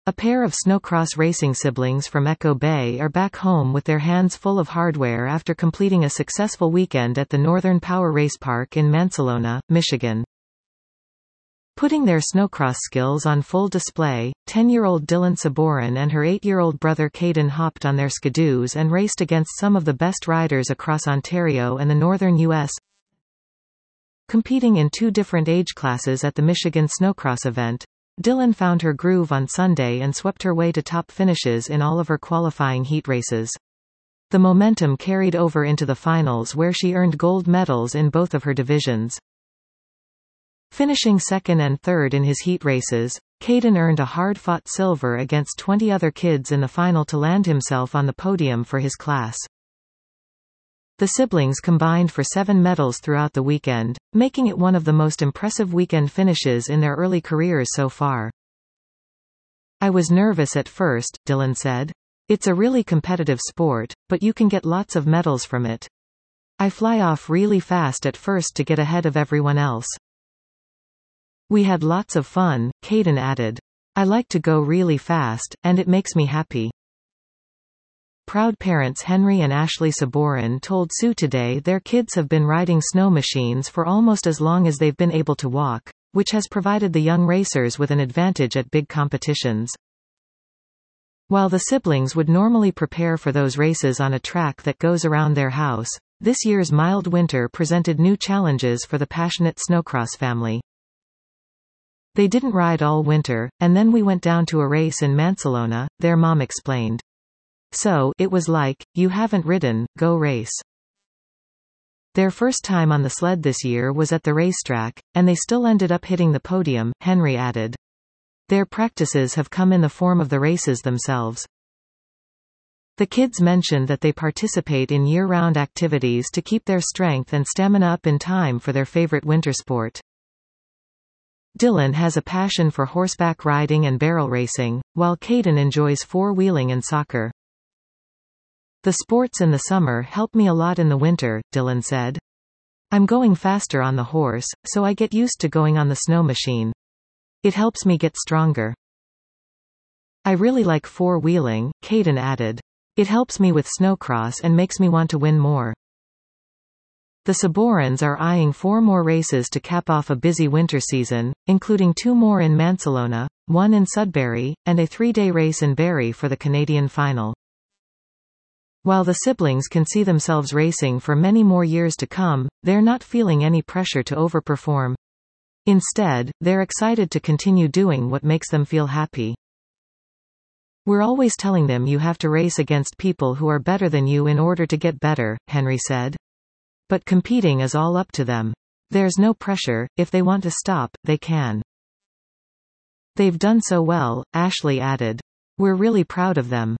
A pair of snowcross racing siblings from Echo Bay are back home with their hands full of hardware after completing a successful weekend at the Northern Power Race Park in Mansalona, Michigan. Putting their snowcross skills on full display, 10-year-old Dylan Sabourin and her 8-year-old brother Caden hopped on their skidoos and raced against some of the best riders across Ontario and the northern U.S. Competing in 2 different age classes at the Michigan Snowcross event, Dylan found her groove on Sunday and swept her way to top finishes in all of her qualifying heat races. The momentum carried over into the finals where she earned gold medals in both of her divisions. Finishing second and third in his heat races, Caden earned a hard-fought silver against 20 other kids in the final to land himself on the podium for his class. The siblings combined for 7 medals throughout the weekend, making it one of the most impressive weekend finishes in their early careers so far. "I was nervous at first," Dylan said. "It's a really competitive sport, but you can get lots of medals from it. I fly off really fast at first to get ahead of everyone else. We had lots of fun," Caden added. "I like to go really fast, and it makes me happy." Proud parents Henry and Ashley Sabourin told Sue today their kids have been riding snow machines for almost as long as they've been able to walk, which has provided the young racers with an advantage at big competitions. While the siblings would normally prepare for those races on a track that goes around their house, this year's mild winter presented new challenges for the passionate snowcross family. "They didn't ride all winter, and then we went down to a race in Mansalona," their mom explained. "So, it was like, you haven't ridden, go race." Their first time on the sled this year was at the racetrack, and they still ended up hitting the podium, Henry added. Their practices have come in the form of the races themselves. The kids mentioned that they participate in year-round activities to keep their strength and stamina up in time for their favorite winter sport. Dylan has a passion for horseback riding and barrel racing, while Caden enjoys four-wheeling and soccer. "The sports in the summer help me a lot in the winter," Dylan said. "I'm going faster on the horse, so I get used to going on the snow machine. It helps me get stronger. I really like four-wheeling," Caden added. "It helps me with snowcross and makes me want to win more." The Sabourins are eyeing 4 more races to cap off a busy winter season, including 2 more in Mansalona, 1 in Sudbury, and a 3-day race in Barrie for the Canadian final. While the siblings can see themselves racing for many more years to come, they're not feeling any pressure to overperform. Instead, they're excited to continue doing what makes them feel happy. "We're always telling them you have to race against people who are better than you in order to get better," Henry said. "But competing is all up to them. There's no pressure, if they want to stop, they can. They've done so well," Ashley added. "We're really proud of them."